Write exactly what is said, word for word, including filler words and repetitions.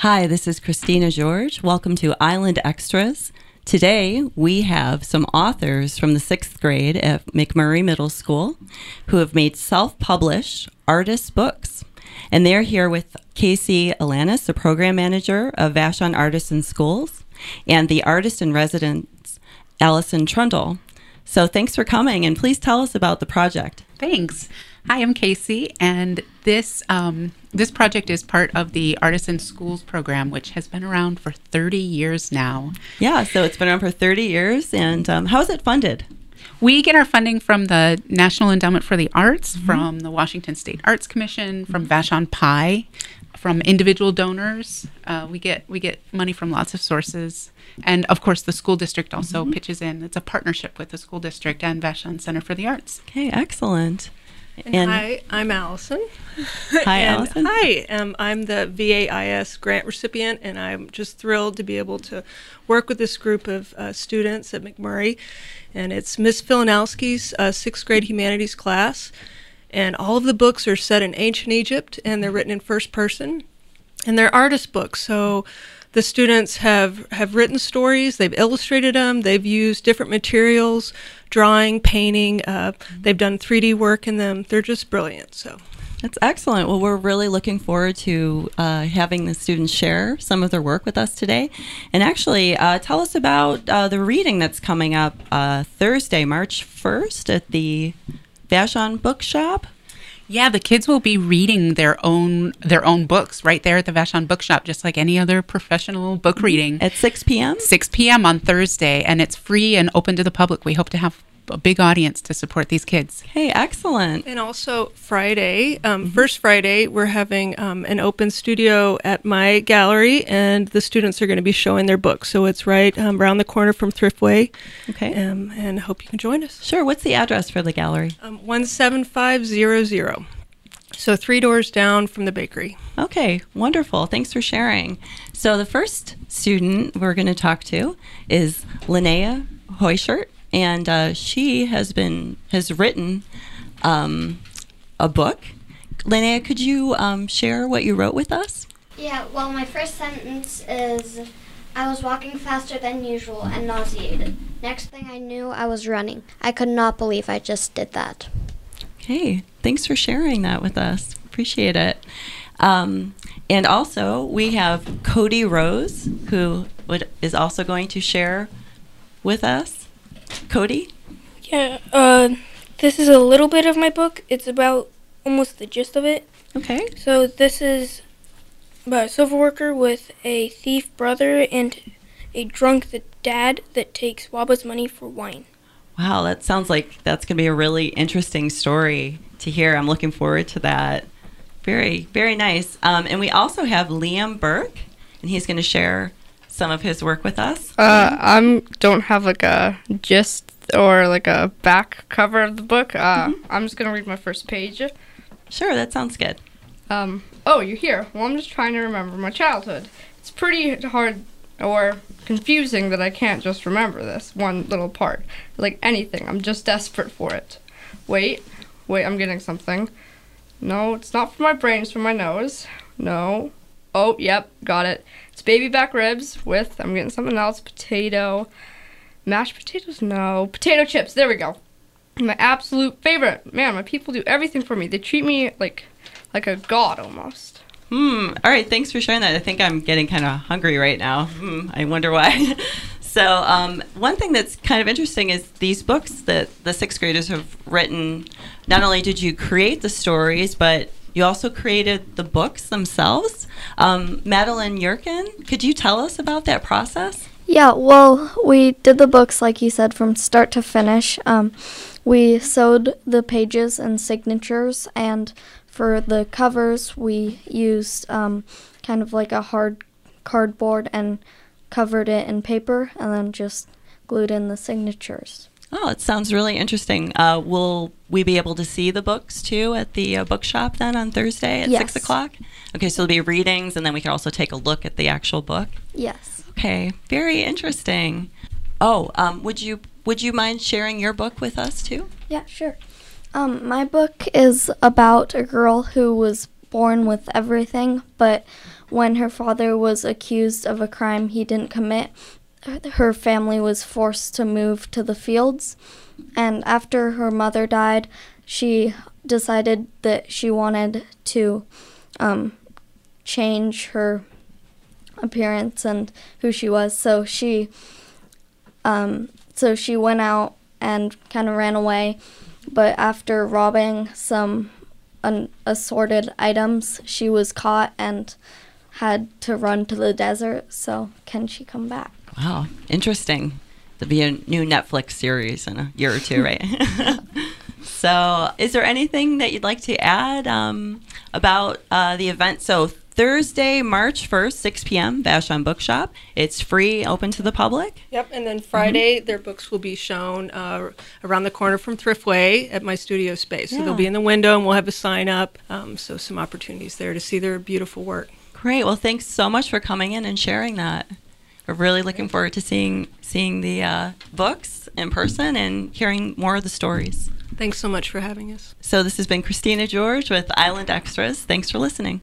Hi, this is Christina George. Welcome to Island Extras. Today, we have some authors from the sixth grade at McMurray Middle School who have made self-published artist books. And they're here with Casey Alanis, the program manager of Vashon Artists in Schools, and the artist in residence, Allison Trundle. So thanks for coming, and please tell us about the project. Thanks. Hi, I'm Casey, and this um, this project is part of the Artists in Schools program, which has been around for thirty years now. Yeah, so it's been around for thirty years, and um, how is it funded? We get our funding from the National Endowment for the Arts, mm-hmm. from the Washington State Arts Commission, from Vashon Pi, from individual donors. Uh, we get we get money from lots of sources. And, of course, the school district also mm-hmm. pitches in. It's a partnership with the school district and Vashon Center for the Arts. Okay, excellent. And and hi, I'm Allison. Hi, and Allison. Hi, um, I'm the V A I S grant recipient, and I'm just thrilled to be able to work with this group of uh, students at McMurray. And it's Miss Filanowski's uh, sixth grade humanities class. And all of the books are set in ancient Egypt, and they're written in first person. And they're artist books, so the students have, have written stories, they've illustrated them, they've used different materials, drawing, painting, uh, they've done three D work in them. They're just brilliant. So that's excellent. Well, we're really looking forward to uh, having the students share some of their work with us today. And actually, uh, tell us about uh, the reading that's coming up uh, Thursday, March first at the Vashon Bookshop. Yeah, the kids will be reading their own their own books right there at the Vashon Bookshop, just like any other professional book reading. At six p.m.? six p.m. on Thursday, and it's free and open to the public. We hope to have a big audience to support these kids. Hey, excellent. And also Friday, um, mm-hmm. first Friday, we're having um, an open studio at my gallery, and the students are going to be showing their books. So it's right um, around the corner from Thriftway. Okay. Um, and I hope you can join us. Sure. What's the address for the gallery? Um, one seven five zero zero. So three doors down from the bakery. Okay, wonderful. Thanks for sharing. So the first student we're going to talk to is Linnea Hoyshert, and uh, she has been has written um, a book. Linnea, could you um, share what you wrote with us? Yeah, well, my first sentence is, I was walking faster than usual and nauseated. Next thing I knew, I was running. I could not believe I just did that. Okay, thanks for sharing that with us. Appreciate it. Um, and also, we have Cody Rose, who would, is also going to share with us. Cody? Yeah, uh, this is a little bit of my book. It's about almost the gist of it. Okay. So this is about a silver worker with a thief brother and a drunk dad that takes Waba's money for wine. Wow, that sounds like that's going to be a really interesting story to hear. I'm looking forward to that. Very, very nice. Um, and we also have Liam Burke, and he's going to share some of his work with us. Uh, I don't have like a gist or like a back cover of the book. Uh, mm-hmm. I'm just going to read my first page. Sure, that sounds good. Um, oh, you're here. Well, I'm just trying to remember my childhood. It's pretty hard or confusing that I can't just remember this one little part. Like anything, I'm just desperate for it. Wait, wait, I'm getting something. No, it's not from my brain, it's from my nose. No. Oh, yep, got it. It's baby back ribs with, I'm getting something else, potato. Mashed potatoes? No. Potato chips, there we go. My absolute favorite. Man, my people do everything for me. They treat me like like a god almost. Hmm. All right. Thanks for sharing that. I think I'm getting kind of hungry right now. Hmm. I wonder why. so um, one thing that's kind of interesting is these books that the sixth graders have written. Not only did you create the stories, but you also created the books themselves. Um, Madeline Yerkin, could you tell us about that process? Yeah, well, we did the books, like you said, from start to finish. Um, we sewed the pages and signatures, and for the covers, we used um, kind of like a hard cardboard and covered it in paper, and then just glued in the signatures. Oh, it sounds really interesting. Uh, will we be able to see the books, too, at the uh, bookshop then on Thursday at yes. six o'clock? Okay, so there'll be readings, and then we can also take a look at the actual book? Yes. Okay, very interesting. Oh, um, would you would you mind sharing your book with us, too? Yeah, sure. Um, my book is about a girl who was born with everything, but when her father was accused of a crime he didn't commit, her family was forced to move to the fields. And after her mother died, she decided that she wanted to um, change her appearance and who she was. So she, um, so she went out and kind of ran away. But after robbing some un- assorted items, she was caught and had to run to the desert. So can she come back? Wow, interesting. There'll be a new Netflix series in a year or two, right? So is there anything that you'd like to add um, about uh, the event? So Thursday, March first, six p.m., Vashon Bookshop. It's free, open to the public. Yep, and then Friday, mm-hmm. their books will be shown uh, around the corner from Thriftway at my studio space. So Yeah. they'll be in the window, and we'll have a sign up. Um, so some opportunities there to see their beautiful work. Great. Well, thanks so much for coming in and sharing that. We're really looking forward to seeing seeing the uh, books in person and hearing more of the stories. Thanks so much for having us. So this has been Christina George with Island Extras. Thanks for listening.